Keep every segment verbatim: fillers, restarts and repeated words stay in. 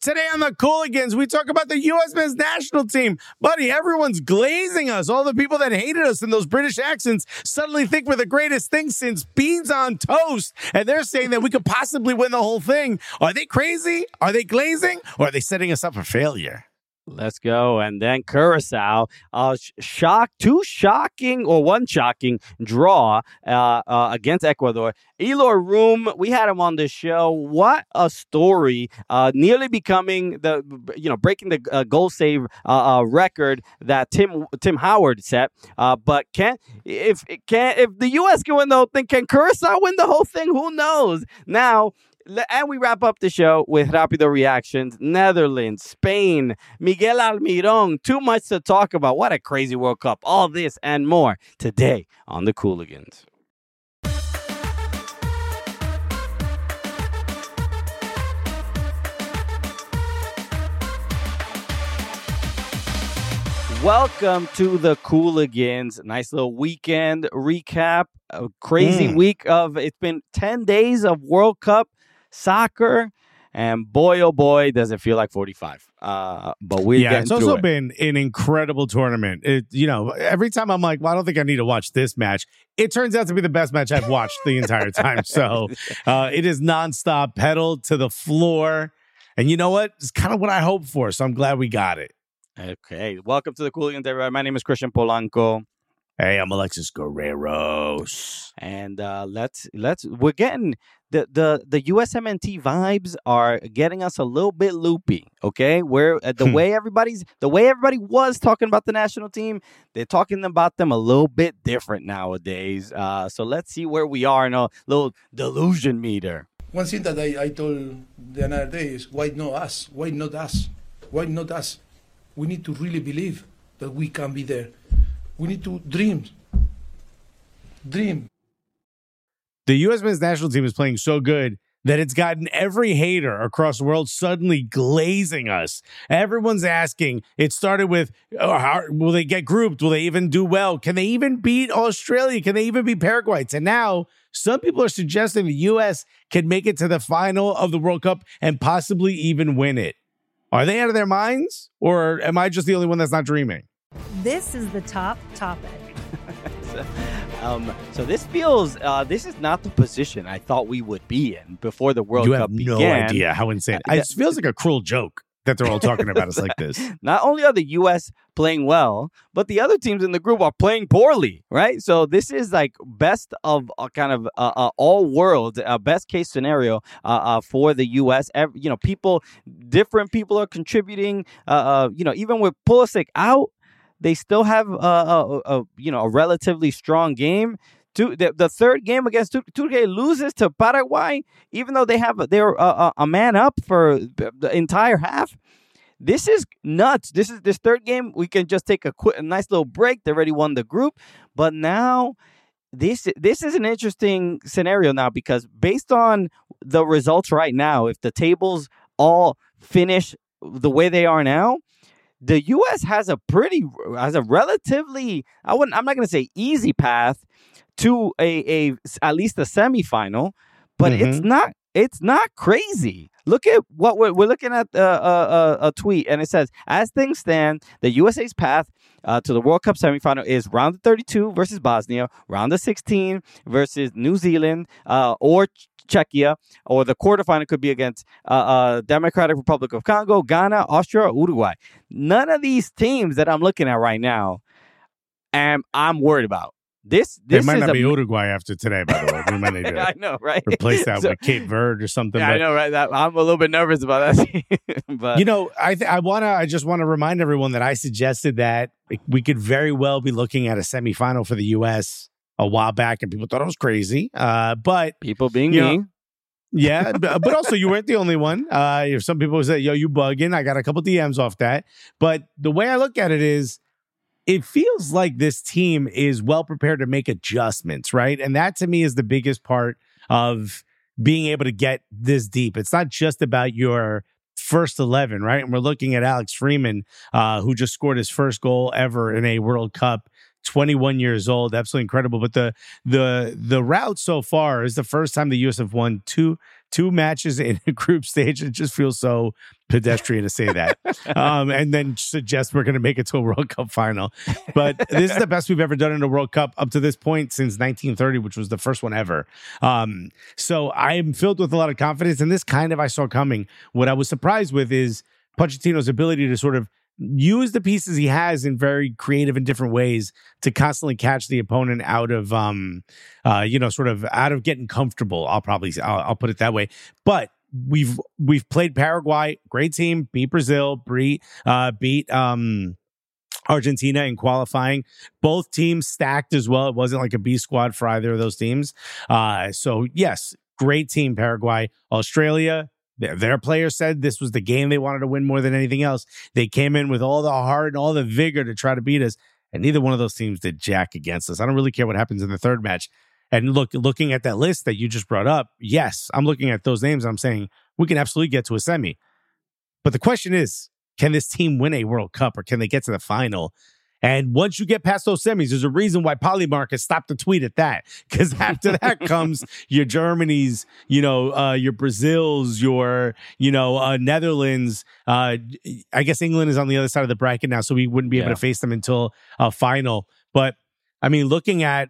Today on the Cooligans, we talk about the U S men's national team. Buddy, everyone's glazing us. All the people that hated us in those British accents suddenly think we're the greatest thing since beans on toast. And they're saying that we could possibly win the whole thing. Are they crazy? Are they glazing? Or are they setting us up for failure? Let's go. And then Curacao, uh, sh- shock, two shocking or one shocking draw uh, uh, against Ecuador. Eloy Room, we had him on the show. What a story. Uh, nearly becoming the, you know, breaking the uh, goal save uh, uh, record that Tim Tim Howard set. Uh, but can if can if the U S can win the whole thing, can Curacao win the whole thing? Who knows? Now, and we wrap up the show with Rapido Reactions. Netherlands, Spain, Miguel Almiron. Too much to talk about. What a crazy World Cup. All this and more today on the Cooligans. Welcome to the Cooligans. Nice little weekend recap. A crazy mm. week of, it's been ten days of World Cup soccer, and boy, oh boy, does it feel like forty-five. Uh, but we're yeah, getting it's also it. been an incredible tournament. It, you know, every time I'm like, well, I don't think I need to watch this match. It turns out to be the best match I've watched the entire time. So uh, it is nonstop, pedal to the floor. And you know what? It's kind of what I hoped for. So I'm glad we got it. Okay. Welcome to the Cooligans, everybody. My name is Christian Polanco. Hey, I'm Alexis Guerreros. And uh, let's, let's, we're getting, the, the, the U S M N T vibes are getting us a little bit loopy, okay? Where uh, the way everybody's, the way everybody was talking about the national team, they're talking about them a little bit different nowadays. Uh, so let's see where we are in a little delusion meter. One thing that I, I told the other day is, why not us? Why not us? Why not us? We need to really believe that we can be there. We need to dream. Dream. The U S men's national team is playing so good that it's gotten every hater across the world suddenly glazing us. Everyone's asking. It started with, oh, how, will they get grouped? Will they even do well? Can they even beat Australia? Can they even beat Paraguay? And now some people are suggesting the U S can make it to the final of the World Cup and possibly even win it. Are they out of their minds? Or am I just the only one that's not dreaming? This is the top topic. so, um, so this feels, uh, this is not the position I thought we would be in before the World you Cup began. You have began. no idea how insane. Uh, it feels like a cruel joke that they're all talking about us like this. Not only are the U S playing well, but the other teams in the group are playing poorly, right? So this is like best of uh, kind of uh, uh, all worlds, uh, best case scenario uh, uh, for the U S. Every, you know, people, different people are contributing. Uh, uh, you know, even with Pulisic out, they still have uh, a, a you know a relatively strong game. To, the, the third game against Turkey loses to Paraguay, even though they have they're uh, a man up for the entire half. This is nuts. This is this third game. We can just take a quick, a nice little break. They already won the group, but now this this is an interesting scenario now because based on the results right now, if the tables all finish the way they are now, the U S has a pretty has a relatively I wouldn't I'm not going to say easy path to a, a at least a semifinal, but mm-hmm. it's not it's not crazy. Look at what we're we're looking at uh, uh, a tweet, and it says, as things stand, the U S A's path uh, to the World Cup semifinal is round of thirty-two versus Bosnia, round of sixteen versus New Zealand uh, or Czechia, or the quarterfinal could be against uh, uh, Democratic Republic of Congo, Ghana, Austria, or Uruguay. None of these teams that I'm looking at right now, am I'm worried about. This, this it might is not a, be Uruguay after today, by the way. We might need to I know, right? replace that so, with Cape Verde or something. Yeah, but, I know, right? That, I'm a little bit nervous about that. but you know, I th- I wanna I just want to remind everyone that I suggested that we could very well be looking at a semifinal for the U S a while back, and people thought it was crazy. Uh, but people being me. Know, yeah, but also you weren't the only one. Uh, if some people say, "Yo, you bugging," I got a couple D Ms off that. But the way I look at it is, it feels like this team is well prepared to make adjustments, right? And that to me is the biggest part of being able to get this deep. It's not just about your first eleven, right? And we're looking at Alex Freeman, uh, who just scored his first goal ever in a World Cup. twenty-one years old, absolutely incredible. But the the the route so far is the first time the U S have won two two matches in a group stage. It just feels so pedestrian to say that. um, and then suggest we're going to make it to a World Cup final. But this is the best we've ever done in a World Cup up to this point since nineteen thirty, which was the first one ever. Um, so I'm filled with a lot of confidence. And this kind of I saw coming. What I was surprised with is Pochettino's ability to sort of use the pieces he has in very creative and different ways to constantly catch the opponent out of, um, uh, you know, sort of out of getting comfortable. I'll probably, I'll, I'll put it that way. But we've we've played Paraguay, great team, beat Brazil, beat uh, beat um, Argentina in qualifying. Both teams stacked as well. It wasn't like a B squad for either of those teams. Uh, so yes, great team, Paraguay, Australia. Their, their players said this was the game they wanted to win more than anything else. They came in with all the heart and all the vigor to try to beat us, and neither one of those teams did jack against us. I don't really care what happens in the third match. And look, looking at that list that you just brought up, yes, I'm looking at those names. I'm saying we can absolutely get to a semi. But the question is, can this team win a World Cup or can they get to the final? And once you get past those semis, there's a reason why Polymark has stopped the tweet at that. Because after that comes your Germanys, you know, uh, your Brazils, your, you know, uh, Netherlands. Uh, I guess England is on the other side of the bracket now, so we wouldn't be able yeah. to face them until a final. But I mean, looking at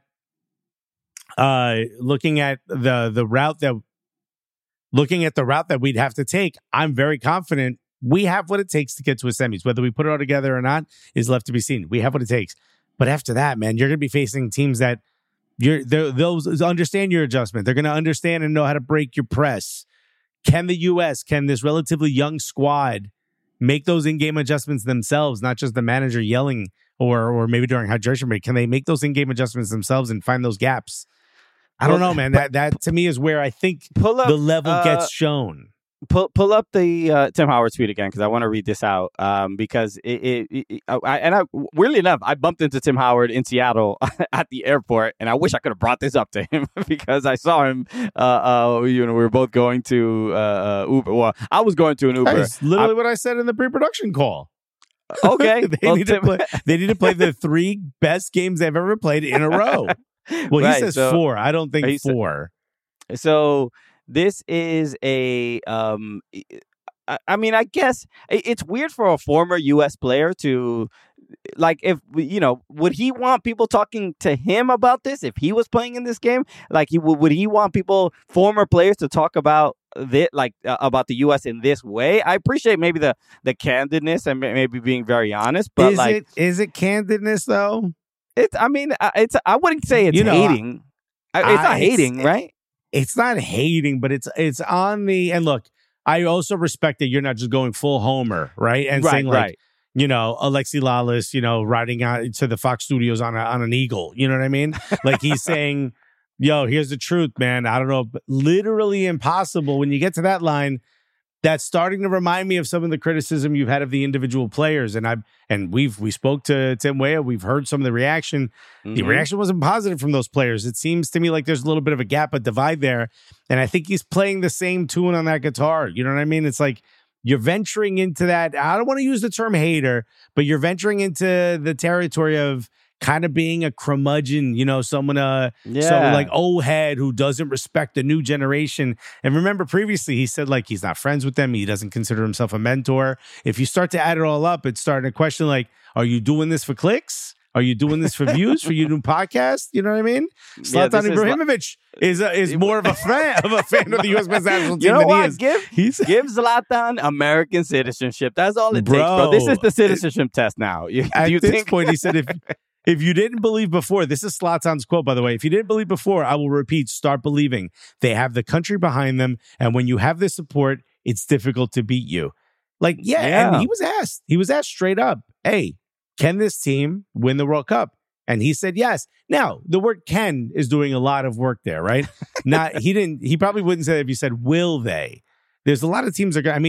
uh, looking at the the route that looking at the route that we'd have to take, I'm very confident we have what it takes to get to a semis. Whether we put it all together or not is left to be seen. We have what it takes. But after that, man, you're going to be facing teams that you're they'll understand your adjustment. They're going to understand and know how to break your press. Can the U S, can this relatively young squad make those in-game adjustments themselves, not just the manager yelling or or maybe during hydration break? Can they make those in-game adjustments themselves and find those gaps? I don't know, man. That that to me is where I think pull up, the level uh, gets shown. Pull pull up the uh, Tim Howard tweet again because I want to read this out um, because it, it, it I, and I weirdly enough I bumped into Tim Howard in Seattle at the airport and I wish I could have brought this up to him because I saw him uh, uh you know we were both going to uh, Uber. Well, I was going to an Uber. That's literally I, what I said in the pre-production call. Okay, they well, need Tim, to play. They need to play the three best games they've ever played in a row. Well, right, he says so, four. I don't think four. Said, so this is a um. I mean, I guess it's weird for a former U S player to, like, if, you know, would he want people talking to him about this if he was playing in this game? Like, he would he want people, former players, to talk about this, like, uh, about the U S in this way? I appreciate maybe the, the candidness and maybe being very honest, but, is like... It, is it candidness, though? It's, I mean, it's, I wouldn't say it's you know, hating. I, it's I, not hating, it's, right? It's not hating, but it's it's on the... And look, I also respect that you're not just going full Homer, right? And right, saying like, right. you know, Alexi Lalas, you know, riding out to the Fox Studios on a, on an eagle. You know what I mean? Like he's saying, yo, here's the truth, man. I don't know. But literally impossible. When you get to that line, that's starting to remind me of some of the criticism you've had of the individual players. And I and we've we spoke to Tim Weah. We've heard some of the reaction. Mm-hmm. The reaction wasn't positive from those players. It seems to me like there's a little bit of a gap, a divide there. And I think he's playing the same tune on that guitar. You know what I mean? It's like you're venturing into that. I don't want to use the term hater, but you're venturing into the territory of kind of being a curmudgeon, you know, someone, uh, yeah. so like old head who doesn't respect the new generation. And remember previously he said like he's not friends with them. He doesn't consider himself a mentor. If you start to add it all up, it's starting to question like, are you doing this for clicks? Are you doing this for views for your new podcast? You know what I mean? Yeah, Zlatan Ibrahimovic is a, is more of a fan of a fan of the U S men's national team you know than what? he is. Give He's, give Zlatan American citizenship. That's all it bro, takes, bro. This is the citizenship it, test now. You, at do you this think? point, he said if. If you didn't believe before, this is Zlatan's quote, by the way. If you didn't believe before, I will repeat, start believing. They have the country behind them. And when you have the support, it's difficult to beat you. Like, yeah, yeah. And he was asked, he was asked straight up, hey, can this team win the World Cup? And he said yes. Now, the word can is doing a lot of work there, right? Not, he didn't, he probably wouldn't say that if you said, will they? There's a lot of teams that are, I mean,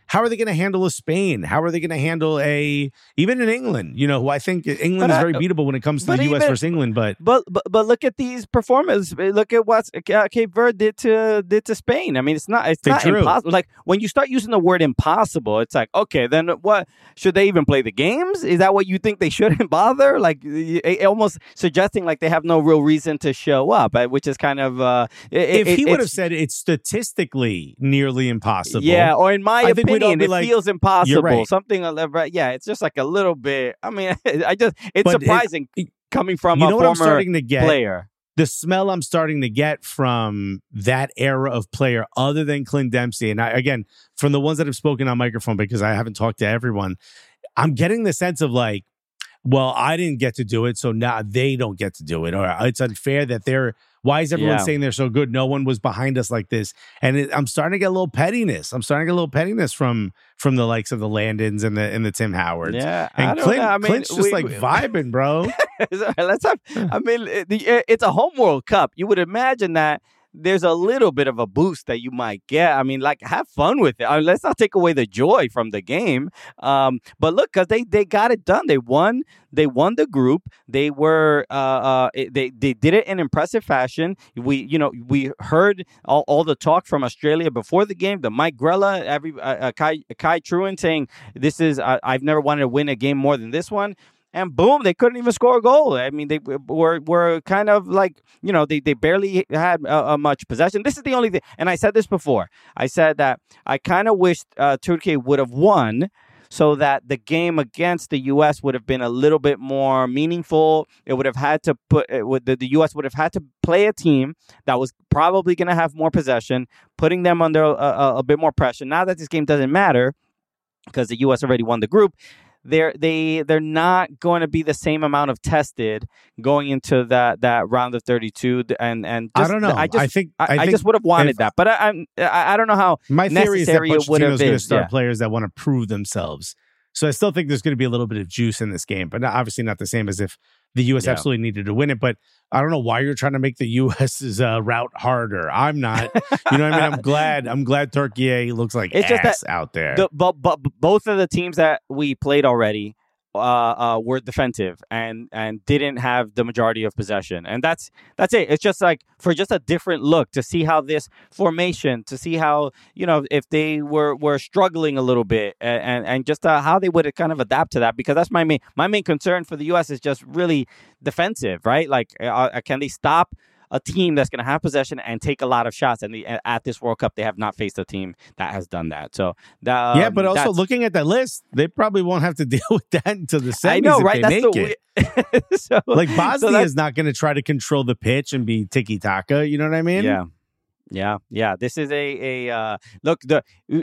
how are they going to handle a Spain? How are they going to handle a even in England? You know, who I think England But, is uh, very beatable when it comes to but the U S even- versus England. But But, but but look at these performances. Look at what uh, Cape Verde did to did to Spain. I mean, it's not it's They not drew. impossible. Like when you start using the word impossible, it's like, okay, then what should they even play the games? Is that what you think they shouldn't bother? Like y- y- almost suggesting like they have no real reason to show up, uh, which is kind of uh, it, if it- he would have it's- said it's statistically nearly impossible, yeah, or in my I think we'd all opinion, be it like, feels impossible. right. Something, a little bit- yeah, it's just like a little bit. I mean, I just it's But it- surprising coming from you a know what I'm former starting to get? player. The smell I'm starting to get from that era of player, other than Clint Dempsey, and I, again, from the ones that have spoken on microphone, because I haven't talked to everyone, I'm getting the sense of like, well, I didn't get to do it, so now they don't get to do it, or it's unfair that they're. Why is everyone Yeah. saying they're so good? No one was behind us like this, and it, I'm starting to get a little pettiness. I'm starting to get a little pettiness from from the likes of the Landons and the and the Tim Howards. Yeah, I and don't Clint, know. I mean, Clint's just we- like we- vibing, bro. Let's have. I mean, it- the- it's a home World Cup. You would imagine that there's a little bit of a boost that you might get. I mean, like have fun with it. I mean, let's not take away the joy from the game. Um, but look, because they they got it done. They won. They won the group. They were. Uh, uh, it- they they did it in impressive fashion. We you know we heard all, all the talk from Australia before the game. The Mike Grella, every uh, uh, Kai Kai Truan saying this is. Uh, I've never wanted to win a game more than this one. And boom, they couldn't even score a goal. I mean, they were were kind of like, you know, they, they barely had uh, uh, much possession. This is the only thing. And I said this before. I said that I kind of wished uh, Turkey would have won so that the game against the U S would have been a little bit more meaningful. It would have had to put, it would, the, the U S would have had to play a team that was probably going to have more possession, putting them under a, a, a bit more pressure. Now that this game doesn't matter because the U S already won the group, they're they they're not going to be the same amount of tested going into that that round of thirty-two. And and I just, don't know. I just I think I, I, I think just would have wanted if- that, but I, I'm I, I don't know how. My theory is that necessary it would have Pochettino's going been, to start yeah. players that want to prove themselves. So I still think there's going to be a little bit of juice in this game, but not, obviously not the same as if the U S Yeah. absolutely needed to win it. But I don't know why you're trying to make the US's uh, route harder. I'm not. You know what I mean? I'm glad. I'm glad Turkey looks like It's ass just that out there. The, but, but both of the teams that we played already uh, uh, were defensive and and didn't have the majority of possession, and that's that's it. It's just like for just a different look to see how this formation, to see how, you know, if they were were struggling a little bit, and and, and just uh, how they would kind of adapt to that, because that's my main my main concern for the U S is just really defensive, right? Like, uh, can they stop a team that's going to have possession and take a lot of shots? And the, at this World Cup, they have not faced a team that has done that. So that, yeah, um, but also that's- looking at that list, they probably won't have to deal with that until the semis I know, if right? they That's make the it. we- so, Like so Bosnia that's- is not going to try to control the pitch and be tiki taka. You know what I mean? Yeah. Yeah, yeah. This is a a uh, look. The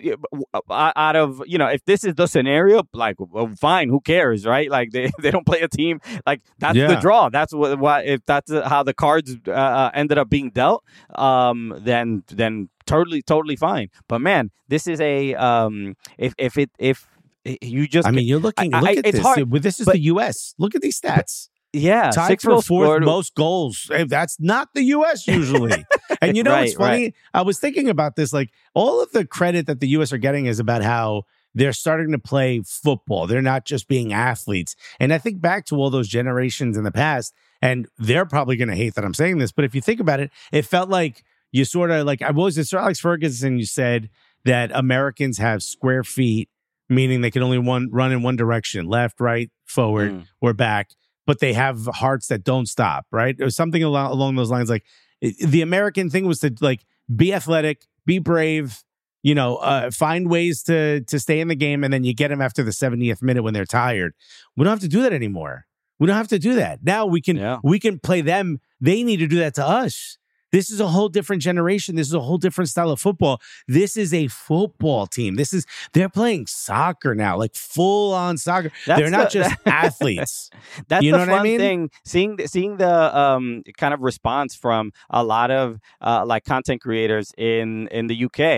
uh, out of, you know, if this is the scenario, like, well, fine, who cares, right? Like they, they don't play a team, like that's the Yeah. draw. That's what, what if that's how the cards uh, uh, ended up being dealt. Um, then then totally totally fine. But man, this is a um, if if it if you just I mean, you're looking. I- look I- at it's this. hard, Well, this is but- the U S. Look at these stats. yeah, Tied six for goals fourth scored. most goals. Hey, that's not the U S usually. And you know Right, what's funny? I was thinking about this. Like all of the credit that the U S are getting is about how they're starting to play football. They're not just being athletes. And I think back to all those generations in the past, and they're probably going to hate that I'm saying this, but if you think about it, it felt like you sort of like I was it Sir Alex Ferguson. You said that Americans have square feet, meaning they can only one run in one direction, left, right, forward, Mm. or back. But they have hearts that don't stop, right? It was something along, along those lines. Like it, the American thing was to like be athletic, be brave, you know, uh, find ways to to stay in the game, and then you get them after the seventieth minute when they're tired. We don't have to do that anymore. We don't have to do that. Now we can Yeah. we can play them. They need to do that to us. This is a whole different generation. This is a whole different style of football. This is a football team. This is they're playing soccer now, like full on soccer. That's they're not the- just athletes. That's You the know fun what I mean? thing. Seeing the, seeing the um, kind of response from a lot of uh, like content creators in in the U K.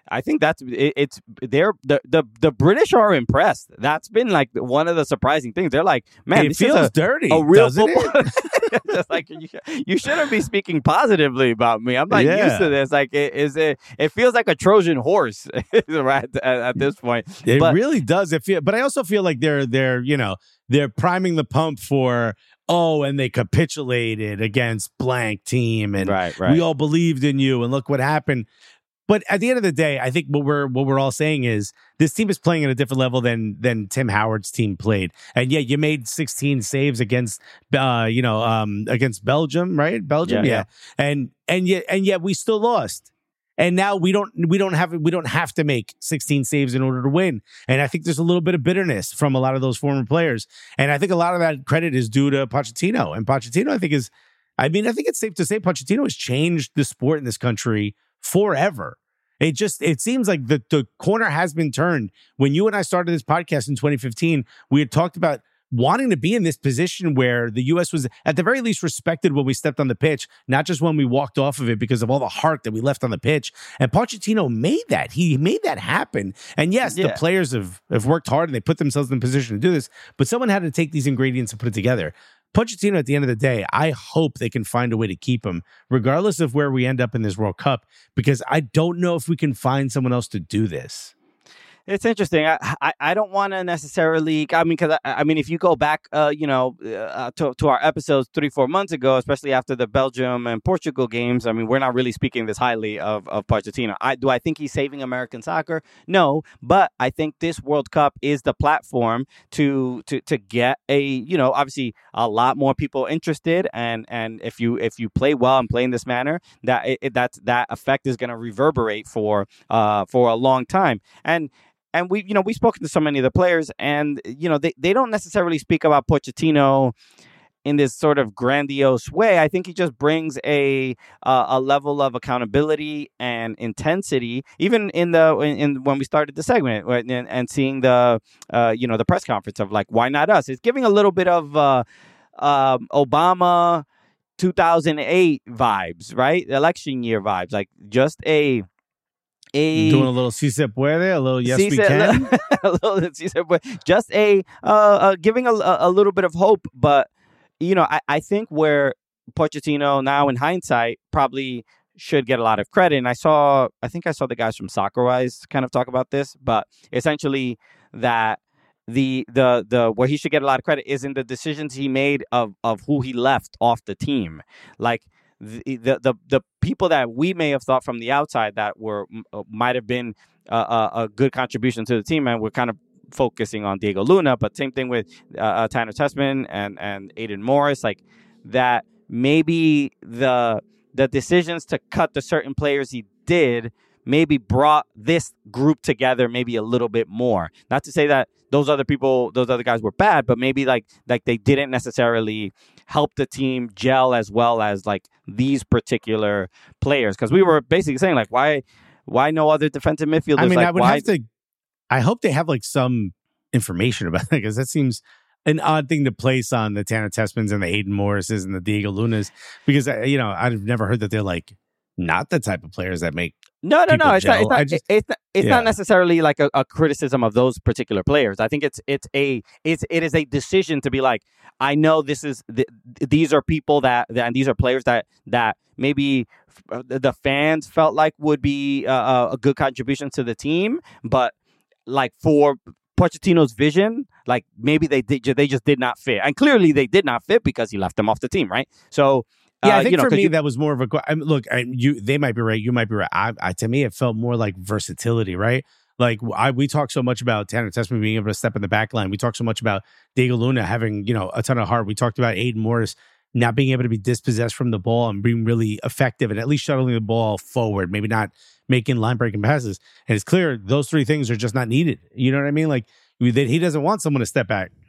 I think that's it, it's they're the, the the British are impressed. That's been like one of the surprising things. They're like, man, it this feels is a, dirty, a real doesn't football. it? Just like you, you shouldn't be speaking positively about me. I'm not Yeah. used to this. Like, it is it? It feels like a Trojan horse right at, at this point. It But- really does. It feel, but I also feel like they're they're you know they're priming the pump for oh, and they capitulated against blank team, and Right, right. we all believed in you, and look what happened. But at the end of the day, I think what we're what we're all saying is this team is playing at a different level than than Tim Howard's team played. And yeah, you made sixteen saves against uh, you know, um against Belgium, right? Belgium, Yeah, yeah. yeah. And and yet and yet we still lost. And now we don't we don't have we don't have to make sixteen saves in order to win. And I think there's a little bit of bitterness from a lot of those former players. And I think a lot of that credit is due to Pochettino. And Pochettino, I think, is I mean, I think it's safe to say Pochettino has changed the sport in this country forever. It just it seems like the, the corner has been turned. When you and I started this podcast in twenty fifteen, we had talked about wanting to be in this position where the U S was at the very least respected when we stepped on the pitch, not just when we walked off of it because of all the heart that we left on the pitch. And Pochettino made that. He made that happen. And yes, Yeah. the players have, have worked hard and they put themselves in a position to do this, but someone had to take these ingredients and put it together. Pochettino, at the end of the day, I hope they can find a way to keep him, regardless of where we end up in this World Cup, because I don't know if we can find someone else to do this. It's interesting. I I, I don't want to necessarily. I mean, because I, I mean, if you go back, uh, you know, uh, to to our episodes three four months ago, especially after the Belgium and Portugal games. I mean, we're not really speaking this highly of of Pochettino. I do I think he's saving American soccer? No, but I think this World Cup is the platform to to to get a you know obviously a lot more people interested, and and if you if you play well and play in this manner, that it, that that effect is going to reverberate for uh for a long time. And And we, you know, we've spoken to so many of the players, and you know, they, they don't necessarily speak about Pochettino in this sort of grandiose way. I think he just brings a uh, a level of accountability and intensity, even in the in, in when we started the segment right, and, and seeing the uh, you know the press conference of like, why not us? It's giving a little bit of uh, um, Obama two thousand eight vibes, right? Election year vibes, like just a. A, Doing a little si se puede, a little yes si we se- can. a little, si se puede. Just a uh, uh, giving a, a little bit of hope, but you know, I, I think where Pochettino now in hindsight probably should get a lot of credit. And I saw, I think I saw the guys from SoccerWise kind of talk about this, but essentially that the the the where he should get a lot of credit is in the decisions he made of of who he left off the team, like. The, the the the people that we may have thought from the outside that were uh, might have been uh, a, a good contribution to the team, and we're kind of focusing on Diego Luna, but same thing with uh, uh, Tanner Tessman and and Aiden Morris, like that. Maybe the the decisions to cut the certain players he did maybe brought this group together maybe a little bit more. Not to say that those other people, those other guys were bad, but maybe like like they didn't necessarily help the team gel as well as like these particular players. Because we were basically saying like, why why no other defensive midfielders? I mean, like, I would why... have to. I hope they have like some information about it, because that seems an odd thing to place on the Tanner Tessmans and the Aiden Morrises and the Diego Lunas, because uh, you know I've never heard that they're like not the type of players that make. No, no, no. It's not, it's not, just, it's not, it's yeah. not necessarily like a, a criticism of those particular players. I think it's it's a it's it is a decision to be like, I know this is th- these are people that, that and these are players that that maybe the fans felt like would be uh, a good contribution to the team, but like for Pochettino's vision, like maybe they did they just did not fit, and clearly they did not fit because he left them off the team, right? So. Yeah, Uh, I think you know, for me you, that was more of a. I mean, look, I, you they might be right, you might be right. I, I to me it felt more like versatility, right? Like I we talk so much about Tanner Tessman being able to step in the back line. We talk so much about Diego Luna having you know a ton of heart. We talked about Aiden Morris not being able to be dispossessed from the ball and being really effective and at least shuttling the ball forward, maybe not making line breaking passes. And it's clear those three things are just not needed. You know what I mean? Like that he doesn't want someone to step back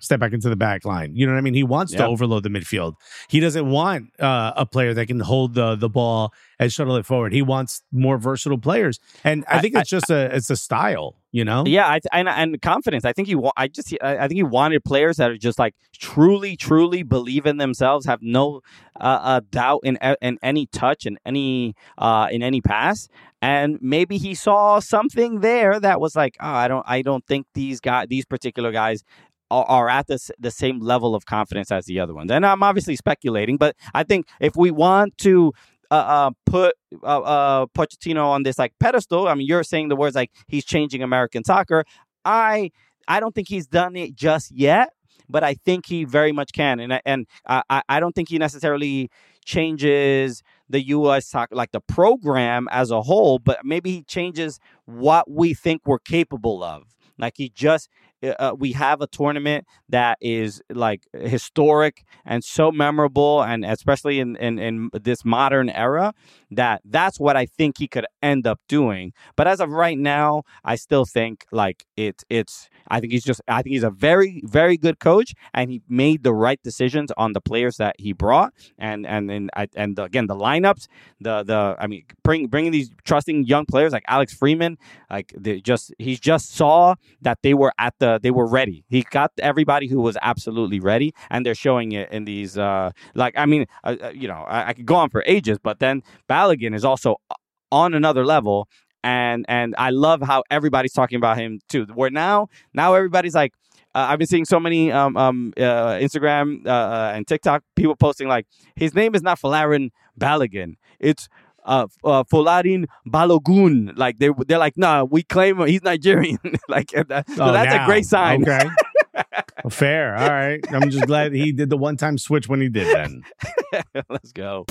step back into the back line. You know what I mean? He wants Yeah. to overload the midfield. He doesn't want uh, a player that can hold the the ball and shuttle it forward. He wants more versatile players, and I think I- it's just a it's a style. You know? Yeah, I, and and confidence. I think he. Wa- I just. I I think he wanted players that are just like truly, truly believe in themselves, have no uh, uh, doubt in in any touch and any uh, in any pass. And maybe he saw something there that was like, oh, I don't. I don't think these guys, these particular guys, are, are at the the same level of confidence as the other ones. And I'm obviously speculating, but I think if we want to. Uh, uh, put uh, uh, Pochettino on this like pedestal. I mean, you're saying the words like he's changing American soccer. I I don't think he's done it just yet, but I think he very much can. And I- and I I don't think he necessarily changes the U S soccer like the program as a whole, but maybe he changes what we think we're capable of. Like he just. Uh, we have a tournament that is like historic and so memorable, and especially in, in, in this modern era, that that's what I think he could end up doing. But as of right now, I still think like it's it's. I think he's just. I think he's a very very good coach, and he made the right decisions on the players that he brought, and and and and, and again the lineups, the the. I mean, bring bringing these trusting young players like Alex Freeman, like they just he just saw that they were at the. They were ready. He got everybody who was absolutely ready, and they're showing it in these. Uh, like, I mean, uh, uh, you know, I, I could go on for ages, but then Balogun is also on another level, and and I love how everybody's talking about him too. Where now, now everybody's like, uh, I've been seeing so many um um uh, Instagram uh, uh, and TikTok people posting like his name is not Folarin Balogun, it's. Uh, uh, Folarin Balogun, like they they're like, nah, we claim him. He's Nigerian. Like that, so Oh, that's now. a great sign. Okay. Well, fair. All right. I'm just glad he did the one time switch when he did then. Let's go.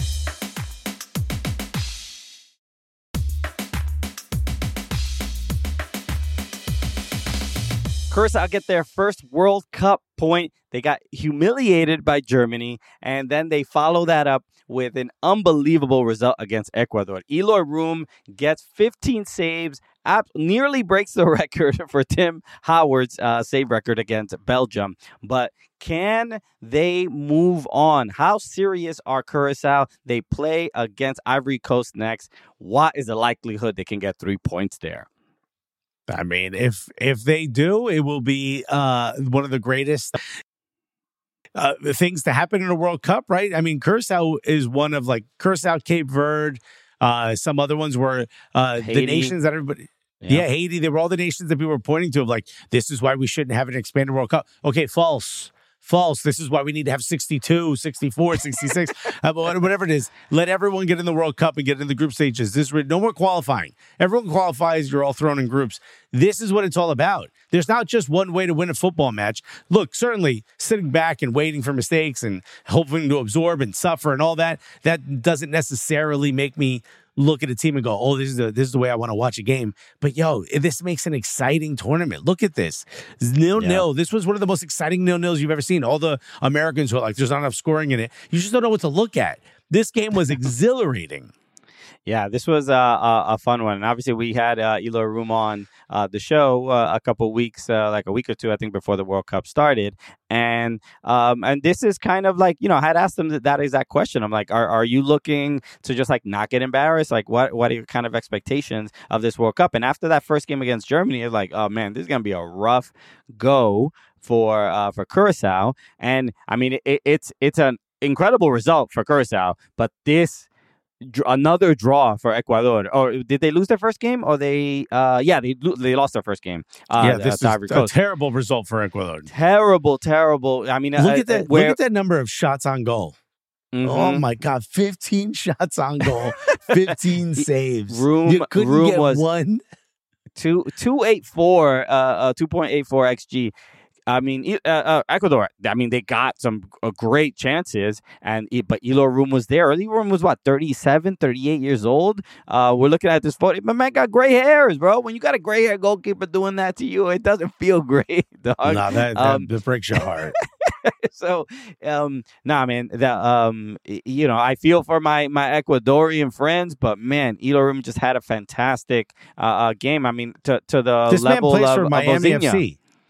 Curacao get their first World Cup point. They got humiliated by Germany, and then they follow that up with an unbelievable result against Ecuador. Eloy Room gets fifteen saves, ap- nearly breaks the record for Tim Howard's uh, save record against Belgium. But can they move on? How serious are Curacao? They play against Ivory Coast next. What is the likelihood they can get three points there? I mean, if if they do, it will be uh, one of the greatest uh, things to happen in a World Cup, right? I mean, Curacao is one of like Curacao, Cape Verde, uh, some other ones were uh, the Haiti. nations that everybody. Yeah. yeah, Haiti. They were all the nations that people were pointing to of like, this is why we shouldn't have an expanded World Cup. Okay, false. False. This is why we need to have sixty-two, sixty-four, sixty-six, uh, whatever it is. Let everyone get in the World Cup and get in the group stages. This no more qualifying. Everyone qualifies. You're all thrown in groups. This is what it's all about. There's not just one way to win a football match. Look, certainly sitting back and waiting for mistakes and hoping to absorb and suffer and all that, that doesn't necessarily make me look at a team and go, oh, this is the this is the way I want to watch a game. But yo, this makes an exciting tournament. Look at this. Nil Yeah. nil. This was one of the most exciting nil nils you've ever seen. All the Americans who are like, there's not enough scoring in it. You just don't know what to look at. This game was exhilarating. Yeah, this was uh, a, a fun one. And obviously, we had uh, Eloy Room on uh, the show uh, a couple weeks, uh, like a week or two, I think, before the World Cup started. And um, and this is kind of like, you know, I had asked him that, that exact question. I'm like, are are you looking to just like not get embarrassed? Like, what what are your kind of expectations of this World Cup? And after that first game against Germany, it's like, oh man, this is gonna be a rough go for uh, for Curacao. And I mean, it, it's it's an incredible result for Curacao, but this. Another draw for Ecuador. Or did they lose their first game? Or they, uh, yeah, they they lost their first game. Uh, yeah, this uh, is Ivory a Coast. terrible result for Ecuador. Terrible, terrible. I mean, Look uh, at that! Where, look at that number of shots on goal. Mhm. Oh my God, fifteen shots on goal, fifteen saves. Room- you couldn't Room get was- one. Two two eight four, uh, uh, two point eight four xG. I mean, uh, uh, Ecuador. I mean, they got some uh, great chances, and but Eloy Room was there. Eloy Room was what thirty-seven, thirty-eight years old. Uh, we're looking at this photo. My man got gray hairs, bro. When you got a gray hair goalkeeper doing that to you, it doesn't feel great, dog. No, that, that, Um, that breaks your heart. so um nah man that um you know I feel for my my Ecuadorian friends, but man, Eloy Room just had a fantastic uh, uh game. I mean, to to the This man level plays of, for of Miami Osinha. F C.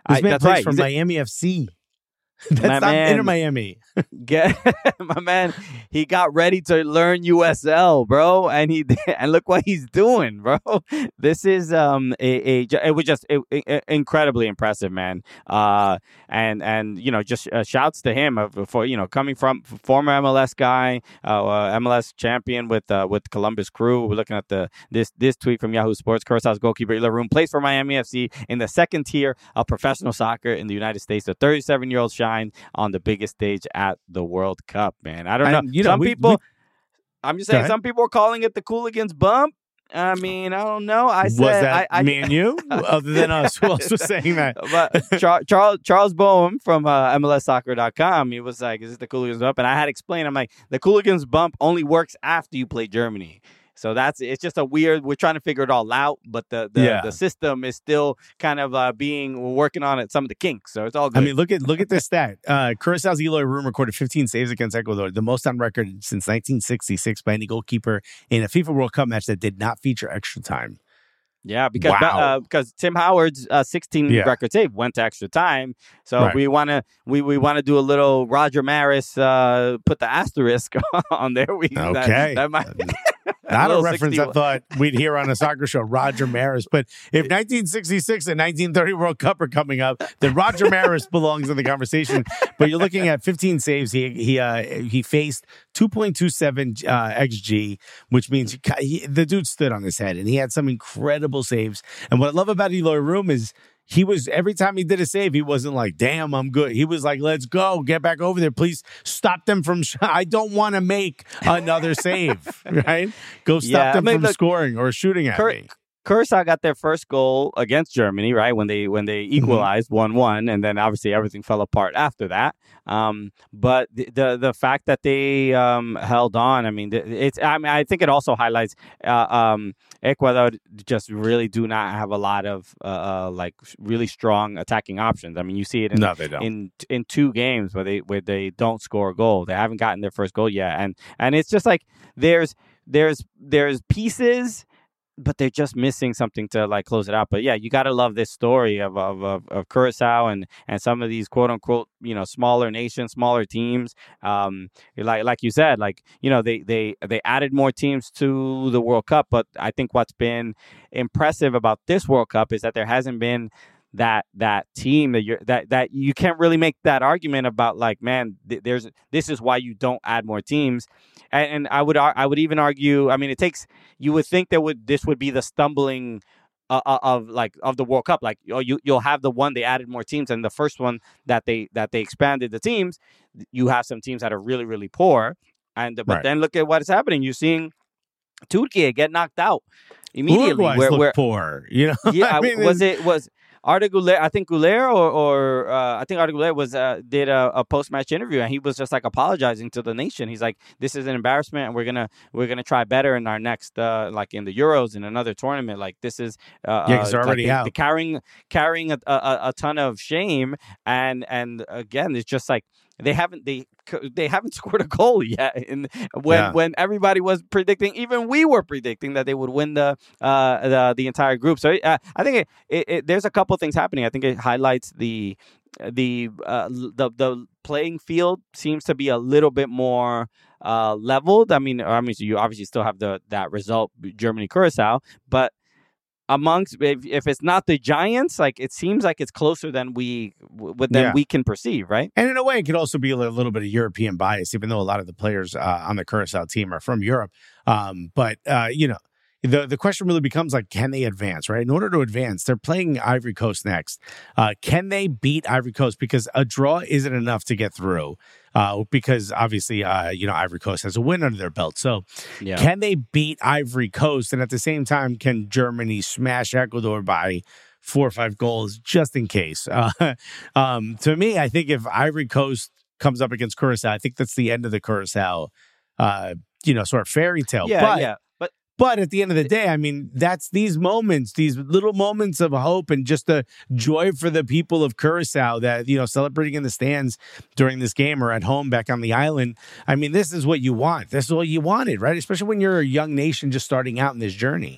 This I, man that's plays right. for He's a- Miami F C. That's My not man- Inter Miami. Get my man. He got ready to learn U S L, bro, and he and look what he's doing, bro. This is um a, a it was just it, it, incredibly impressive, man. Uh, and and you know just uh, shouts to him for you know coming from former M L S guy, uh, uh M L S champion with uh, with Columbus Crew. We're looking at the this this tweet from Yahoo Sports. Curaçao's goalkeeper Eloy Room plays for Miami F C in the second tier of professional soccer in the United States. The thirty-seven year old shine on the biggest stage at the World Cup, man. I don't know. And, you know, some we- people, we- I'm just Go saying, ahead. some people are calling it the Cooligans bump. I mean, I don't know. I said, Was that I, I, me and you? Other than us, who else was saying that? But Char- Charles Charles Boehm from uh, M L S soccer dot com, he was like, "Is it the Cooligans bump?" And I had explained, I'm like, the Cooligans bump only works after you play Germany. So that's it's just a weird. We're trying to figure it all out, but the the, Yeah. the system is still kind of uh, being we're working on it. Some of the kinks, so it's all good. I mean, look at look at this stat. Uh, Curaçao's Eloy Room recorded fifteen saves against Ecuador, the most on record since nineteen sixty-six by any goalkeeper in a FIFA World Cup match that did not feature extra time. Yeah, because Wow. uh, because Tim Howard's uh, sixteen Yeah. record save went to extra time. So Right. we want to we, we want to do a little Roger Maris uh, put the asterisk on there. We, that- Okay. that, might Not a little reference I sixty thought we'd hear on a soccer show, Roger Maris. But if nineteen sixty-six and nineteen thirty World Cup are coming up, then Roger Maris belongs in the conversation. But you're looking at fifteen saves. He he uh, he faced two point two seven uh, X G, which means he, he, the dude stood on his head, and he had some incredible saves. And what I love about Eloy Room is he was, every time he did a save, he wasn't like, damn, I'm good. He was like, let's go, get back over there. Please stop them from, sh- I don't want to make another save, right? Go stop Yeah, I them mean, from look, scoring or shooting at Cur- me. Curaçao got their first goal against Germany, right? When they when they equalized one one, and then obviously everything fell apart after that. Um, but the, the the fact that they um, held on, I mean, it's I mean, I think it also highlights uh, um, Ecuador just really do not have a lot of uh, uh, like really strong attacking options. I mean, you see it in No, they don't. in in two games where they where they don't score a goal. They haven't gotten their first goal yet, and and it's just like there's there's there's pieces, but they're just missing something to like close it out. But yeah, you got to love this story of of of, of Curaçao and and some of these quote unquote you know smaller nations, smaller teams. Um, like like you said, like you know they they they added more teams to the World Cup, but I think what's been impressive about this World Cup is that there hasn't been that that team that you're that that you can't really make that argument about like man th- there's this is why you don't add more teams. And, and I would I would even argue, I mean, it takes, you would think that would this would be the stumbling uh, of like of the World Cup. Like oh, you you'll have the one they added more teams, and the first one that they that they expanded the teams, you have some teams that are really really poor, and but Right. then look at what is happening. You're seeing Turkey get knocked out immediately. Uruguay's Where, look where poor, you know? yeah, I mean, was it was Arda Güler, I think Güler or, or uh, I think Arda Güler was uh, did a, a post match interview, and he was just like apologizing to the nation. He's like, "This is an embarrassment, and we're gonna we're gonna try better in our next uh, like in the Euros in another tournament. Like this is uh, Yeah, 'cause they're uh, already like, out. they- carrying carrying a, a, a ton of shame, and and again, it's just like they haven't they they haven't scored a goal yet. And when Yeah. when everybody was predicting, even we were predicting that they would win the uh, the, the entire group. So uh, I think it, it, it, there's a couple things happening. I think it highlights the the uh, the the playing field seems to be a little bit more uh, leveled. I mean, I mean, so you obviously still have the that result, Germany Curaçao, but amongst if, if it's not the Giants, like it seems like it's closer than we w- than Yeah. we can perceive, right? And in a way, it could also be a little, little bit of European bias, even though a lot of the players uh, on the Curaçao team are from Europe. Um, but, uh, you know, the, the question really becomes like, can they advance, right? In order to advance, they're playing Ivory Coast next. Uh, can they beat Ivory Coast? Because a draw isn't enough to get through. Uh, because obviously, uh, you know, Ivory Coast has a win under their belt. So Yeah. can they beat Ivory Coast? And at the same time, can Germany smash Ecuador by four or five goals just in case? Uh, um, to me, I think if Ivory Coast comes up against Curaçao, I think that's the end of the Curaçao, uh, you know, sort of fairy tale. yeah, but, yeah. But But at the end of the day, I mean, that's these moments, these little moments of hope and just the joy for the people of Curaçao that, you know, celebrating in the stands during this game or at home back on the island. I mean, this is what you want. This is what you wanted, right? Especially when you're a young nation just starting out in this journey.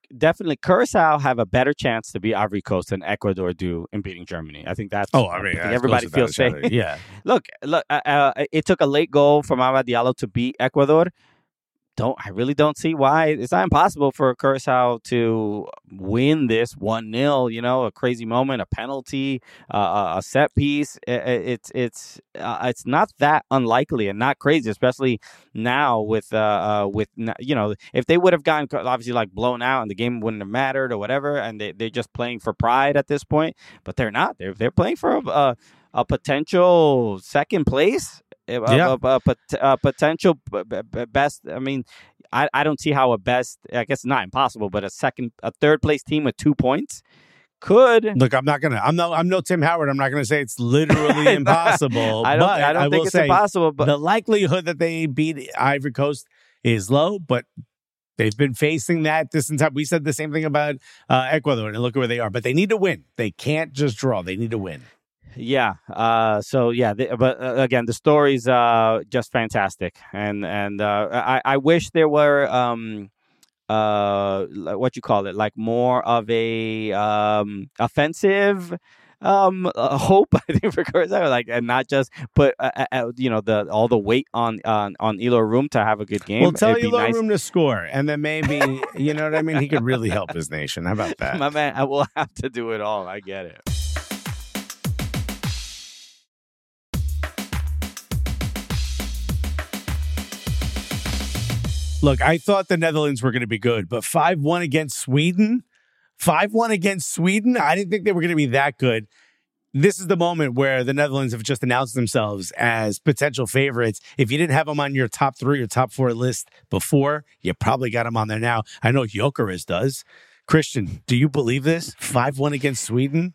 definitely Curacao have a better chance to beat Ivory Coast than Ecuador do in beating Germany. I think that's. Oh, I mean, I think everybody feels safe. Yeah. Look, look. Uh, uh, it took a late goal from Amad Diallo to beat Ecuador. Don't I really don't see why it's not impossible for Curacao to win this one nil. You know, a crazy moment, a penalty, uh, a set piece. It, it's it's uh, it's not that unlikely and not crazy, especially now with uh, uh with you know if they would have gotten obviously like blown out and the game wouldn't have mattered or whatever, and they they're just playing for pride at this point. But they're not. They're they're playing for a a, a potential second place. Yeah. A, a, a, a potential best. I mean, I, I don't see how a best. I guess not impossible, but a second, a third place team with two points could. Look, I'm not gonna. I'm no. I'm no Tim Howard. I'm not gonna say it's literally impossible. I don't. But I don't I think will it's say impossible. But the likelihood that they beat Ivory Coast is low, but. They've been facing that this entire. We said the same thing about uh, Ecuador, and look at where they are. But they need to win. They can't just draw. They need to win. Yeah. Uh, so yeah, they, but uh, again, the story's uh, just fantastic, and and uh, I I wish there were um uh what you call it like more of a um offensive. Um, uh, hope I think for Curacao, like, and not just put uh, uh, you know the all the weight on on on Elo Room to have a good game. Well, tell Elo nice. Room to score, and then maybe you know what I mean. He could really help his nation. How about that, my man? I will have to do it all. I get it. Look, I thought the Netherlands were going to be good, but five one against Sweden. five one against Sweden? I didn't think they were going to be that good. This is the moment where the Netherlands have just announced themselves as potential favorites. If you didn't have them on your top three or top four list before, you probably got them on there now. I know Gyökeres does. Christian, do you believe this? five one against Sweden?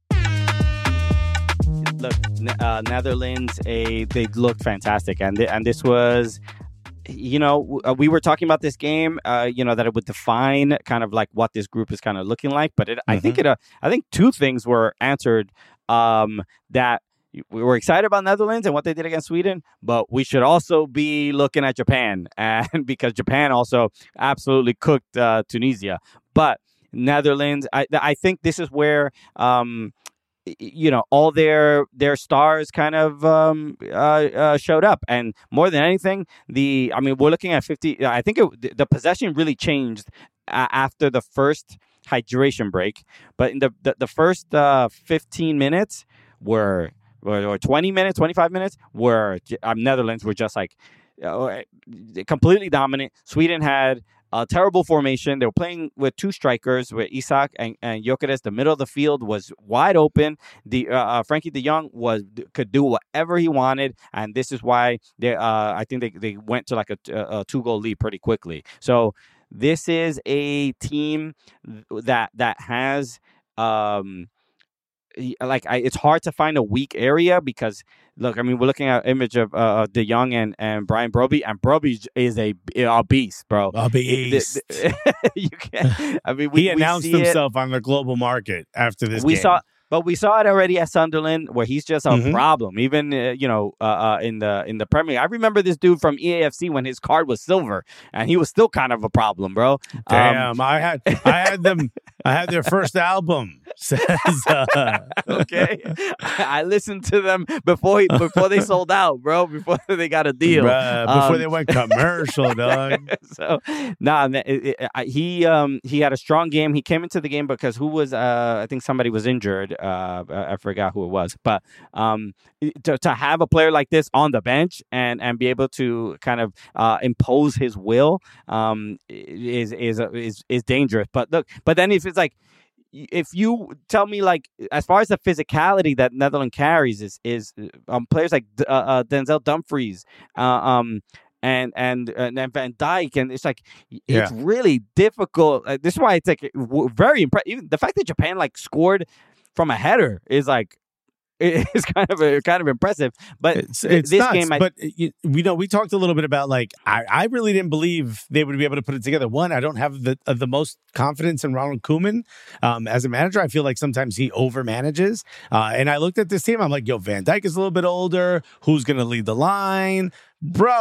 Look, uh, Netherlands, a they looked fantastic. And, th- and this was... You know, we were talking about this game, uh, you know, that it would define kind of like what this group is kind of looking like. But it, mm-hmm. I think it, uh, I think two things were answered um, that we were excited about Netherlands and what they did against Sweden, but we should also be looking at Japan, and because Japan also absolutely cooked uh, Tunisia. But Netherlands, I, I think this is where. Um, you know, all their their stars kind of um, uh, uh, showed up. And more than anything, the I mean, we're looking at fifty. I think it, the possession really changed uh, after the first hydration break. But in the, the, the first uh, fifteen minutes were, or, or twenty minutes, twenty-five minutes, were um, Netherlands were just like uh, completely dominant. Sweden had a terrible formation. They were playing with two strikers, with Isak and, and Gyökeres. The middle of the field was wide open. The uh, uh, Frankie de Jong was could do whatever he wanted, and this is why they. Uh, I think they, they went to like a, a two goal lead pretty quickly. So this is a team that that has. Um, Like I, it's hard to find a weak area because look, I mean, we're looking at an image of uh, De Jong and, and Brian Brobbey, and Brobbey is a, a beast, bro. A beast. you can't. I mean, we, he announced we himself it. on the global market after this. We game. saw. But we saw it already at Sunderland, where he's just a mm-hmm. problem. Even uh, you know, uh, uh, in the in the Premier League, I remember this dude from E A F C when his card was silver, and he was still kind of a problem, bro. Damn, um, I had I had them. I had their first album. Says uh... okay, I listened to them before he, before they sold out, bro. Before they got a deal, Bruh, before um, they went commercial, dog. So, nah, man, it, it, he um he had a strong game. He came into the game because who was uh I think somebody was injured. Uh, I forgot who it was, but um, to to have a player like this on the bench and, and be able to kind of uh, impose his will um, is is is is dangerous. But look, but then if it's like, if you tell me like as far as the physicality that Netherlands carries is is um, players like uh, uh, Denzel Dumfries, uh, um. And, and and Van Dijk, and it's like it's yeah. really difficult. Uh, this is why it's like w- very impressive. Even the fact that Japan like scored from a header is like it's kind of a, kind of impressive. But it's, it's this nuts, game, I, but you, we know we talked a little bit about like I, I really didn't believe they would be able to put it together. One, I don't have the uh, the most confidence in Ronald Koeman um, as a manager. I feel like sometimes he over manages. Uh, and I looked at this team. I'm like, yo, Van Dijk is a little bit older. Who's going to lead the line, bro?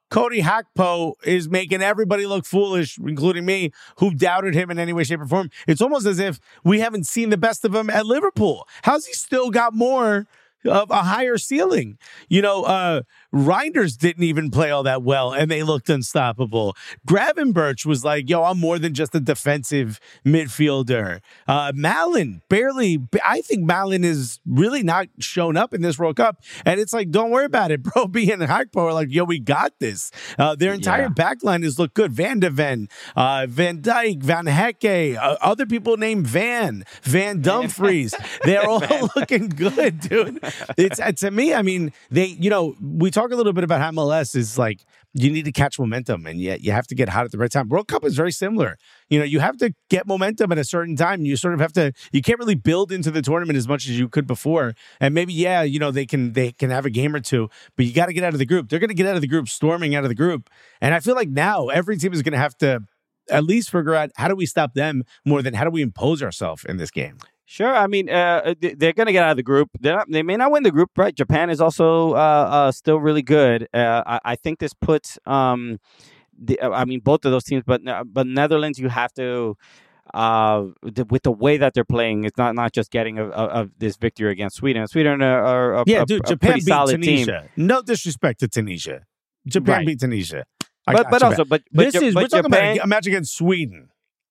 Cody Gakpo is making everybody look foolish, including me, who doubted him in any way, shape, or form. It's almost as if we haven't seen the best of him at Liverpool. How's he still got more of a higher ceiling? You know, uh, Reinders didn't even play all that well, and they looked unstoppable. Gravenberch was like, yo, I'm more than just a defensive midfielder. Uh, Malen, barely, I think Malen is really not shown up in this World Cup, and it's like, don't worry about it, bro. B and Gakpo are like, yo, we got this. Uh, their entire Yeah. back line has looked good. Van de Ven, uh, Van Dijk, Van Hecke, uh, other people named Van, Van Dumfries. They're all looking good, dude. It's uh, to me, I mean, they, you know, we talk a little bit about how M L S is like, you need to catch momentum and yet you have to get hot at the right time. World Cup is very similar. You know, you have to get momentum at a certain time. You sort of have to, you can't really build into the tournament as much as you could before. And maybe, yeah, you know, they can, they can have a game or two, but you got to get out of the group. They're going to get out of the group, storming out of the group. And I feel like now every team is going to have to at least figure out how do we stop them more than how do we impose ourselves in this game. Sure. I mean, uh, they're going to get out of the group. They're not, they may not win the group, right? Japan is also uh, uh, still really good. Uh, I, I think this puts, um, the, I mean, both of those teams, but but Netherlands, you have to, uh, the, with the way that they're playing, it's not, not just getting a, a, a, this victory against Sweden. Sweden are, are a, yeah, a, dude, a Japan pretty beat solid Tunisia. team. No disrespect to Tunisia. Japan Right. beat Tunisia. I But got but you, also, man. but, but this Ja- is, but we're talking Japan, about a match against Sweden.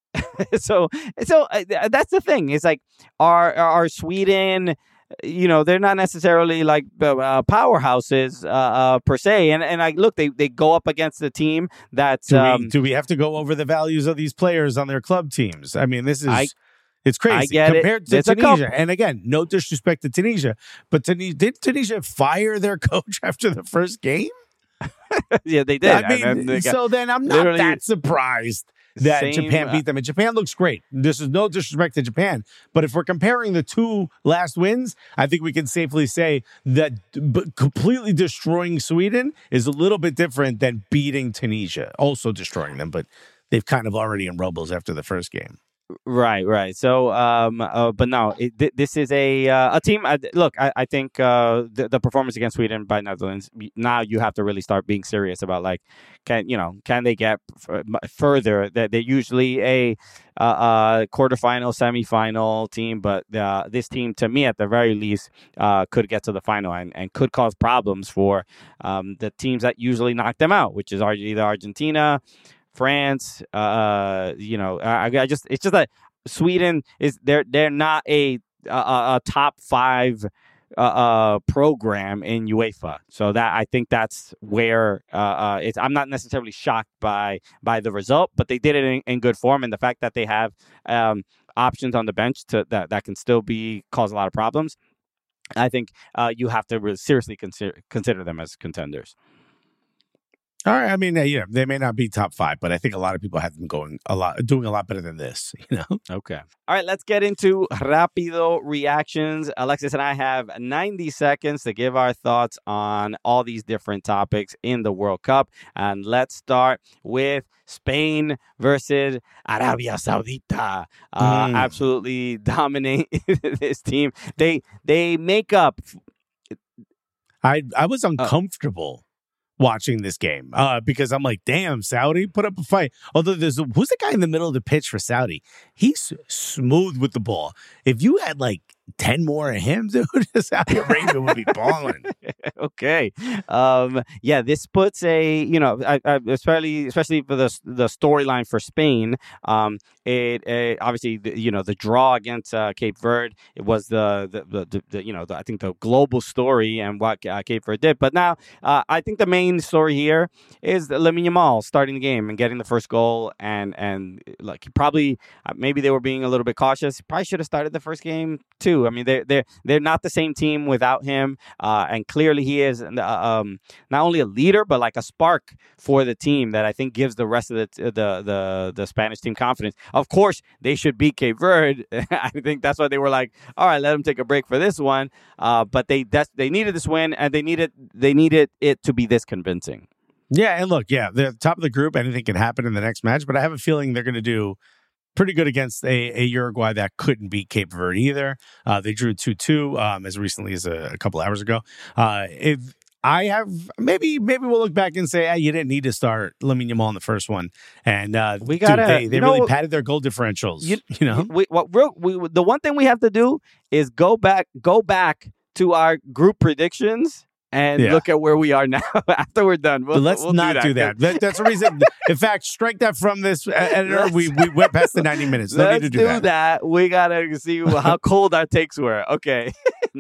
so so uh, that's the thing. It's like are are Sweden, you know, they're not necessarily like uh, powerhouses uh, uh, per se. And and I look, they they go up against a team that's Do, um, we, do we have to go over the values of these players on their club teams? I mean, this is I- it's crazy I get it. compared to There's a Tunisia. couple- And again, no disrespect to Tunisia, but Tunisia, did Tunisia fire their coach after the first game? yeah, they did. I mean, And then they got- so then I'm not literally- that surprised that Same, Japan uh, beat them. And Japan looks great. This is no disrespect to Japan, but if we're comparing the two last wins, I think we can safely say that b- completely destroying Sweden is a little bit different than beating Tunisia, also destroying them, but they've kind of already in rumbles after the first game. Right, right. So, um, uh, but no, it, th- this is a uh, a team. Uh, look, I, I think uh, the, the performance against Sweden by Netherlands. Now you have to really start being serious about like, can you know, can they get f- further? That they're usually a uh, uh, quarterfinal, semifinal team, but uh, this team, to me, at the very least, uh, could get to the final and, and could cause problems for um, the teams that usually knock them out, which is either Argentina, France, uh, you know, I, I just it's just that Sweden is they're they're not a a, a top five uh, uh, program in UEFA, so that I think that's where uh, uh, it's. I'm not necessarily shocked by by the result, but they did it in, in good form, and the fact that they have um, options on the bench to that that can still be cause a lot of problems. I think uh, you have to really seriously consider consider them as contenders. All right. I mean, uh, yeah, they may not be top five, but I think a lot of people have them going a lot, doing a lot better than this, you know? Okay. All right, let's get into Rapido reactions. Alexis and I have ninety seconds to give our thoughts on all these different topics in the World Cup. And let's start with Spain versus Arabia Saudita. Uh, Mm. Absolutely dominate this team. They they make up. I, I was uncomfortable watching this game uh, because I'm like, damn, Saudi put up a fight. Although there's a, who's the guy in the middle of the pitch for Saudi? He's smooth with the ball. If you had like ten more of him, dude, Saudi Arabia would be balling. Okay. Um, yeah, this puts a, you know, I, I, especially especially for the the storyline for Spain. Um, it, it obviously, the, you know, the draw against uh, Cape Verde. It was the the, the, the, the you know, the, I think the global story and what uh, Cape Verde did. But now, uh, I think the main story here is Lamine Yamal starting the game and getting the first goal, and and like probably uh, maybe they were being a little bit cautious. He probably should have started the first game too. I mean, they're they're they're not the same team without him, uh, and clearly he is uh, um, not only a leader but like a spark for the team that I think gives the rest of the the the, the Spanish team confidence. Of course, they should beat Cape Verde. I think that's why they were like, all right, let them take a break for this one. Uh, but they that's, they needed this win, and they needed they needed it to be this convincing. Yeah, and look, yeah, they're top of the group. Anything can happen in the next match, but I have a feeling they're going to do pretty good against a, a Uruguay that couldn't beat Cape Verde either. Uh, they drew two two um, as recently as a, a couple hours ago. Uh, if I have maybe maybe we'll look back and say, hey, you didn't need to start Lamine Yamal in the first one, and uh, we got they, they you really know, padded their goal differentials. You, you know, we, what we're, we the one thing we have to do is go back go back to our group predictions. And yeah. look at where we are now after we're done. We'll, but let's we'll not do do that. that. that. That's the reason. In fact, strike that from this editor. We, we went past the ninety minutes. No let's need to do, do that. that. We got to see how cold our takes were. Okay.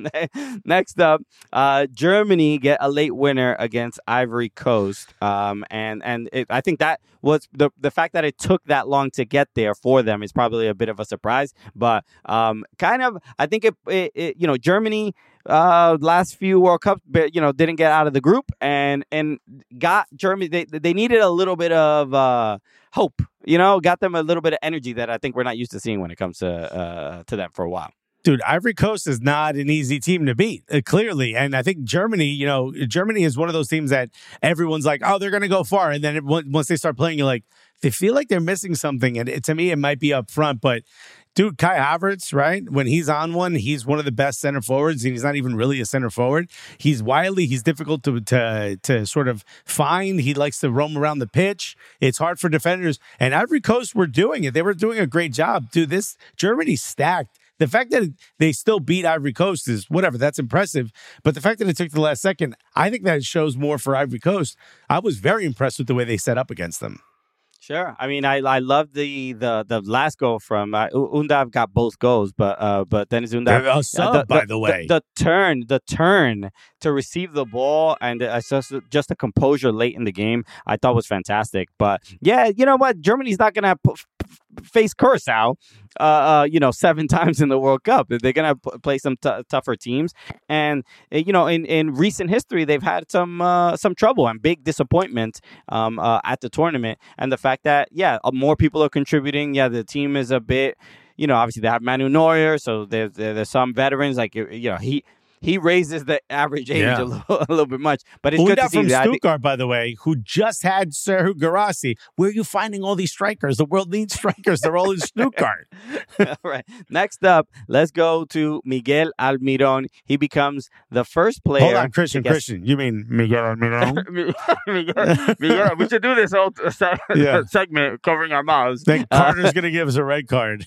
Next up, uh, Germany get a late winner against Ivory Coast. Um, and and it, I think that was the, the fact that it took that long to get there for them is probably a bit of a surprise. But um, kind of, I think, it, it, it you know, Germany... Uh, last few World Cups, but you know, didn't get out of the group, and and got Germany. They they needed a little bit of uh, hope, you know, got them a little bit of energy that I think we're not used to seeing when it comes to uh, to them for a while. Dude, Ivory Coast is not an easy team to beat, uh, clearly. And I think Germany, you know, Germany is one of those teams that everyone's like, oh, they're going to go far. And then it, once they start playing, you're like, they feel like they're missing something. And it, to me, it might be up front. But, dude, Kai Havertz, right? When he's on one, he's one of the best center forwards. And he's not even really a center forward. He's wily. He's difficult to, to, to sort of find. He likes to roam around the pitch. It's hard for defenders. And Ivory Coast were doing it. They were doing a great job. Dude, this Germany's stacked. The fact that they still beat Ivory Coast is whatever. That's impressive. But the fact that it took the last second, I think that shows more for Ivory Coast. I was very impressed with the way they set up against them. Sure. I mean, I I love the the the last goal from uh, Undav got both goals, but uh, but Dennis Undav, a sub, uh, the, by the, the way, the, the turn, the turn to receive the ball and uh, just just the composure late in the game, I thought was fantastic. But yeah, you know what, Germany's not gonna p- face Curacao, uh, uh, you know, seven times in the World Cup. They're gonna p- play some t- tougher teams, and uh, you know, in, in recent history, they've had some uh, some trouble and big disappointment um, uh, at the tournament, and the fact that yeah, more people are contributing. Yeah, the team is a bit, you know, obviously they have Manu Neuer, so there's there's some veterans like you know he. He raises the average age yeah. a, little, a little bit much, but it's Unda good to see from that. Stuttgart, by the way, who just had Serhu Guirassy. Where are you finding all these strikers? The world needs strikers. They're all in Stuttgart. All right. Next up, let's go to Miguel Almiron. He becomes the first player. Hold on, Christian. Guess... Christian, you mean Miguel Almiron? Miguel, Miguel, we should do this whole se- yeah. segment covering our mouths. Then Carter's uh, going to give us a red card.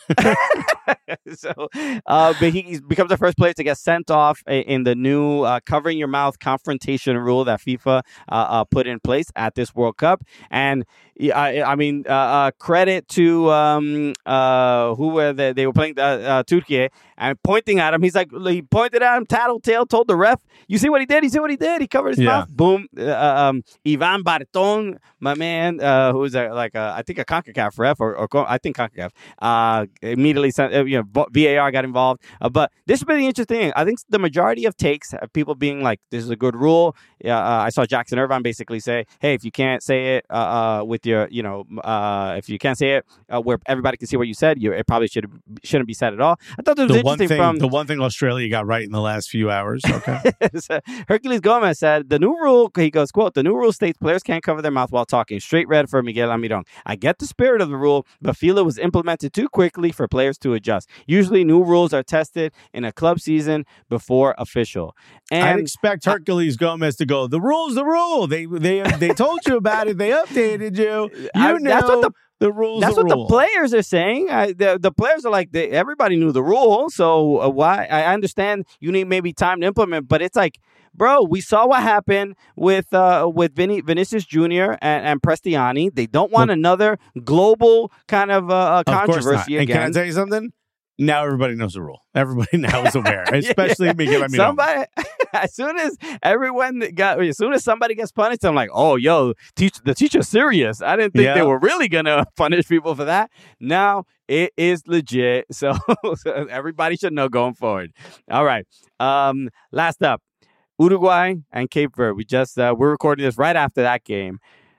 so, uh, but he becomes the first player to get sent off in the new uh, covering your mouth confrontation rule that FIFA uh, uh, put in place at this World Cup. And I, I mean, uh, uh, credit to um, uh, who were they? They were playing uh, uh, Turkey and pointing at him. He's like, he pointed at him, tattletale, told the ref, "You see what he did? You see what he did? He covered his yeah. mouth." Boom. Uh, um, Ivan Barton, my man, uh, who's a, like a, I think a CONCACAF ref or, or I think CONCACAF, uh, immediately sent, uh, you know, V A R got involved. Uh, but this has been the interesting thing. I think the majority of takes have people being like, "This is a good rule." Yeah, uh, I saw Jackson Irvine basically say, "Hey, if you can't say it uh, uh, with your, you know, uh, if you can't say it uh, where everybody can see what you said, you it probably should shouldn't be said at all." I thought that was the interesting. One thing, from the one thing Australia got right in the last few hours. Okay, so Hercules Gomez said the new rule. He goes, "Quote: The new rule states players can't cover their mouth while talking." Straight red for Miguel Almiron. I get the spirit of the rule, but feel it was implemented too quickly for players to adjust. Usually, new rules are tested in a club season before official. And I'd expect Hercules Gomez to go, "The rule's the rule. They they they told you about it. They updated you. You I, know that's what the the rules. That's the what rule. the players are saying. I, the the players are like they, everybody knew the rule. So uh, why? I understand you need maybe time to implement, but it's like, bro, we saw what happened with uh, with Vin- Vinicius Junior and, and Prestiani. They don't want well, another global kind of uh, controversy of again. And can I tell you something? Now everybody knows the rule. Everybody now is aware, especially yeah. Miguel Almiron. Somebody, as soon as everyone got, as soon as somebody gets punished, I'm like, oh, yo, teach, the teacher's serious. I didn't think yeah. they were really gonna punish people for that. Now it is legit, so, so everybody should know going forward. All right. Um, last up, Uruguay and Cape Verde. We just uh, we're recording this right after that game.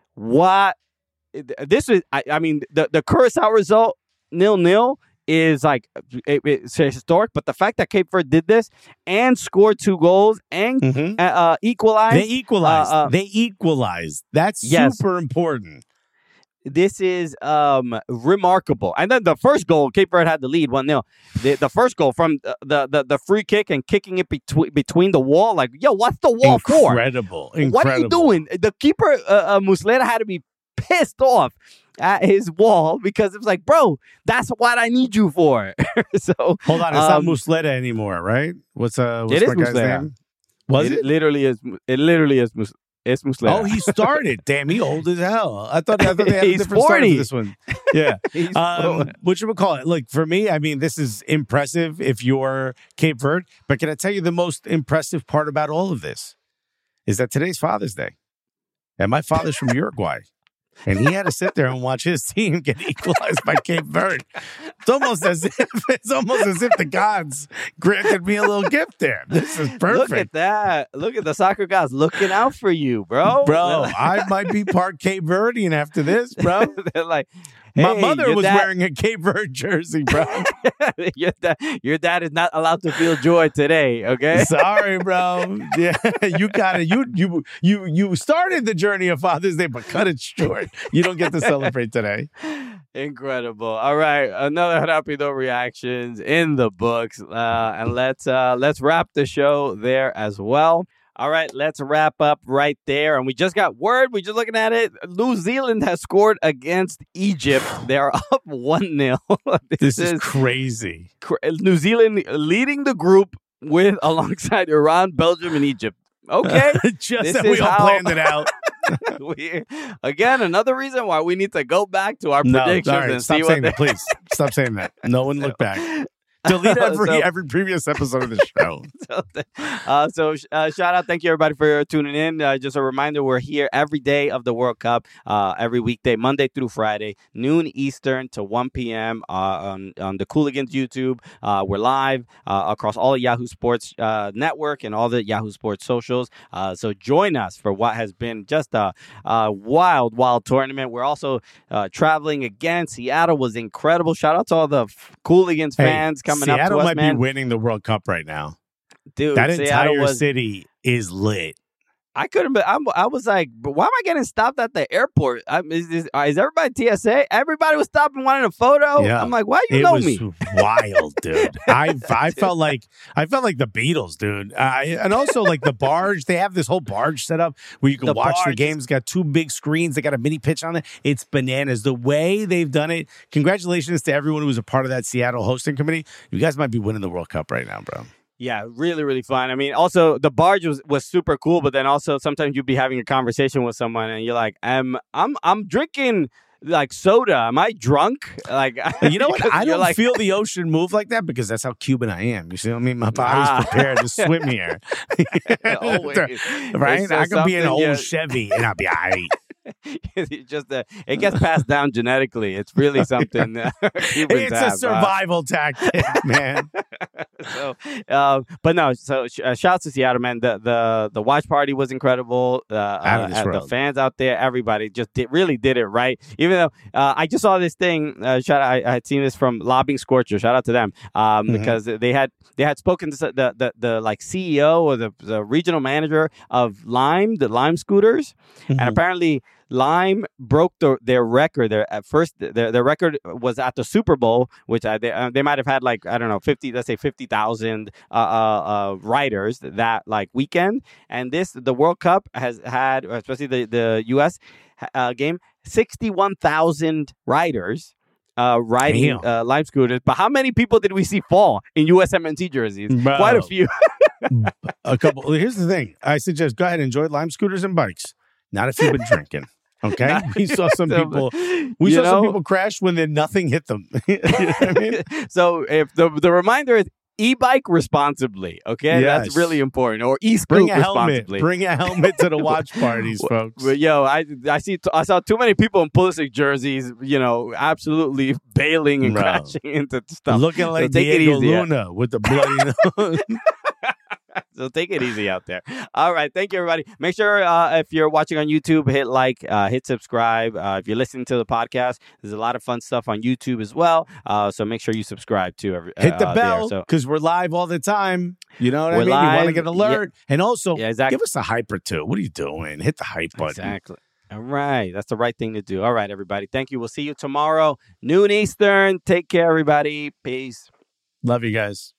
What this is? I, I mean, the the Curacao result nil nil. Is like it, it's historic, but the fact that Cape Verde did this and scored two goals and mm-hmm. uh, uh, equalized, they equalized. Uh, uh, they equalized. That's yes. super important. This is um, remarkable. And then the first goal, Cape Verde had the lead one nil. The, the first goal from the, the, the free kick and kicking it between between the wall. Like, yo, what's the wall Incredible. for? Incredible. What are you doing? The keeper, uh, uh, Muslera, had to be pissed off at his wall because it was like, bro, that's what I need you for. So hold on, it's um, not Muslera anymore, right? What's uh, what's it is my guy's Muslera. name? Was it? it? Literally is. It literally is. Mus- It's Muslera. Oh, he started. Damn, he old as hell. I thought, I thought they had a He's different start for forty. this one. Yeah. He's um, what should we call it? Look, for me, I mean, this is impressive if you're Cape Verde. But can I tell you the most impressive part about all of this is that today's Father's Day. And my father's from Uruguay. And he had to sit there and watch his team get equalized by Cape Verde. It's almost as if it's almost as if the gods granted me a little gift there. This is perfect. Look at that. Look at the soccer gods looking out for you, bro. Bro, I might be part Cape Verdean after this, bro. They're like, My hey, mother your was dad- wearing a Cape Verde jersey, bro. your, dad, your dad is not allowed to feel joy today, okay? Sorry, bro. Yeah, you got it. You you you you started the journey of Father's Day, but cut it short. You don't get to celebrate today. Incredible. All right, another Rapido reactions in the books, uh, and let's uh, let's wrap the show there as well. All right, let's wrap up right there. And we just got word. We're just looking at it. New Zealand has scored against Egypt. They are up one nil. This, this is, is crazy. Cr- New Zealand leading the group with alongside Iran, Belgium, and Egypt. Okay. Just this that we all how- planned it out. we, again, another reason why we need to go back to our No, predictions sorry. and Stop see saying what that, please. Stop saying that. No one look back. Delete every So- every previous episode of the show. so, uh, so uh, shout out, thank you everybody for tuning in. Uh, just a reminder, we're here every day of the World Cup, uh, every weekday, Monday through Friday, noon Eastern to one p.m. Uh, on on the Cooligans YouTube. Uh, we're live uh, across all the Yahoo Sports uh, network and all the Yahoo Sports socials. Uh, so join us for what has been just a, a wild, wild tournament. We're also uh, traveling again. Seattle was incredible. Shout out to all the f- Cooligans Hey, fans coming Seattle up to us, might man. be winning the World Cup right now. Dude, That Seattle entire was, city is lit. I couldn't. Be, I'm, I was like, but why am I getting stopped at the airport? I'm, is, is, is everybody T S A? Everybody was stopping, wanting a photo. Yeah. I'm like, why you It know was me? wild, dude. I I felt like I felt like the Beatles, dude. Uh, and also like the barge. They have this whole barge set up where you can The watch the barge. games. Got two big screens. They got a mini pitch on it. It's bananas. The way they've done it. Congratulations to everyone who was a part of that Seattle hosting committee. You guys might be winning the World Cup right now, bro. Yeah, really, really fun. I mean, also the barge was, was super cool, but then also sometimes you'd be having a conversation with someone and you're like, um, I'm I'm drinking like soda. Am I drunk? Like, You know what? because I you're don't like, feel the ocean move like that because that's how Cuban I am. You see what I mean? My body's Ah. prepared to swim here. Always. Right? It's I just could be in an something old you- Chevy and I'll be all right. It's just uh, it gets passed down genetically. It's really something uh, Cubans It's have, a uh, survival tactic, man. so, uh, but no. So, sh- uh, shouts to Seattle, man. The the the watch party was incredible. Uh, Out of this uh, the world. fans out there, everybody just did, really did it right. Even though uh, I just saw this thing. Uh, shout out, I, I had seen this from Lobbying Scorcher. Shout out to them um, Mhm. because they had they had spoken to the the, the like C E O or the, the regional manager of Lime, the Lime scooters, and Mhm. apparently Lime broke the, their record. Their at first, their, their record was at the Super Bowl, which uh, they uh, they might have had like I don't know fifty, let's say fifty thousand uh, uh, uh, riders that like weekend. And this the World Cup has had, especially the the U S uh, game, sixty one thousand riders. Uh, riding Damn. uh, Lime scooters, but how many people did we see fall in U S M N T jerseys? Bro. Quite a few. A couple. Here's the thing. I suggest go ahead and enjoy lime scooters and bikes. Not if you've been drinking. Okay, we saw some people. We You saw some know? people crash when then nothing hit them. You know what I mean? So if the the reminder is e-bike responsibly, okay, Yes. that's really important. Or e-scoot Bring a helmet. responsibly. Bring a helmet to the watch parties, folks. But yo, I I see I saw too many people in Pulisic jerseys, you know, absolutely bailing and Bro. crashing into stuff. Looking like take it Diego easy, yeah. Luna with the bloody nose. So take it easy out there. All right. Thank you, everybody. Make sure uh, if you're watching on YouTube, hit like, uh, hit subscribe. Uh, if you're listening to the podcast, there's a lot of fun stuff on YouTube as well. Uh, so make sure you subscribe too. Every, Hit the uh, bell there. So, because we're live all the time. You know what I We're mean? You want to live. get alert. And also, yeah, exactly. give us a hype or two. What are you doing? Hit the hype button. Exactly. All right. That's the right thing to do. All right, everybody. Thank you. We'll see you tomorrow, noon Eastern. Take care, everybody. Peace. Love you guys.